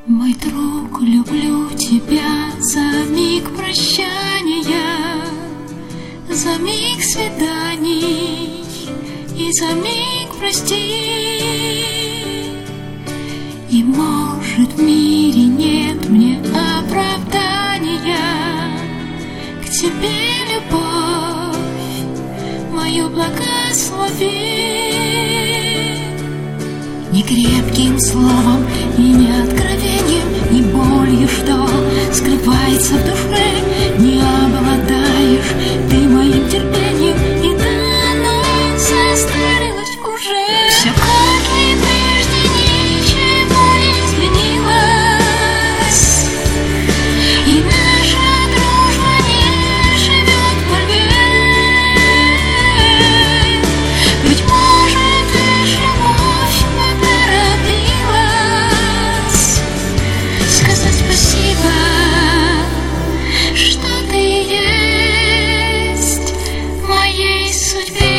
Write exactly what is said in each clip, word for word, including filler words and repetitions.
Мой друг, люблю тебя за миг прощания, за миг свиданий и за миг прости. И может в мире нет мне оправдания, к тебе, любовь, мою благослови. Ни крепким словом и не откровением, ни болью, что скрывается в душе, не обладаешь ты моим терпением, и давно состарилась уже. Все как и прежде, ничего не изменилось, и наша дружба не живет в мольбе. Быть может, лишь любовь поторопилась сказать спасибо, что ты есть в моей судьбе.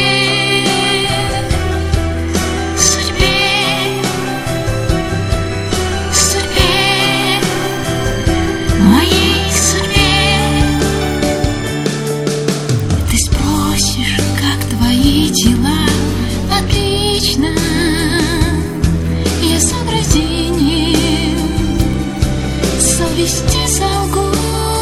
Дела отлично, я соображением совести солгу.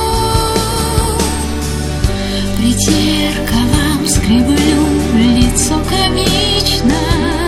Пред зеркалом скреблю лицо комично,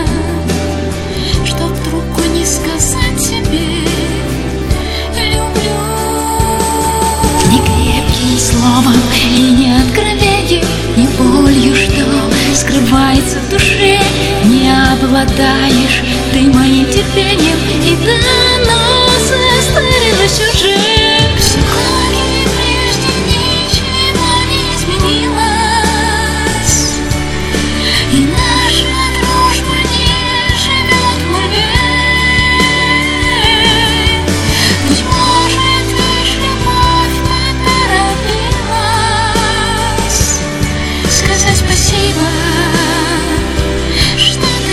чтоб трубку не сказать тебе люблю. Ни крепким словом и не откровением, ни болью, что скрывается в душе, не обладаешь ты моим терпением, и давно состарилась уже. Все как и прежде, ничего не изменилось, и наша дружба не живет в мольбе. Быть может, лишь любовь поторопилась сказать спасибо, что ты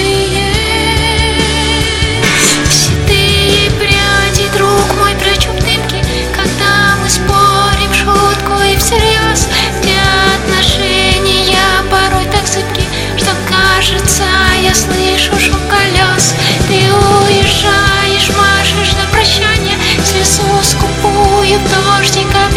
есть. Седые пряди, друг мой, прячу в дымке, когда мы спорим в шутку и всерьез. Те отношения порой так зыбки, что кажется, я слышу шум колес. Ты уезжаешь, машешь на прощание слезу скупую в дождик.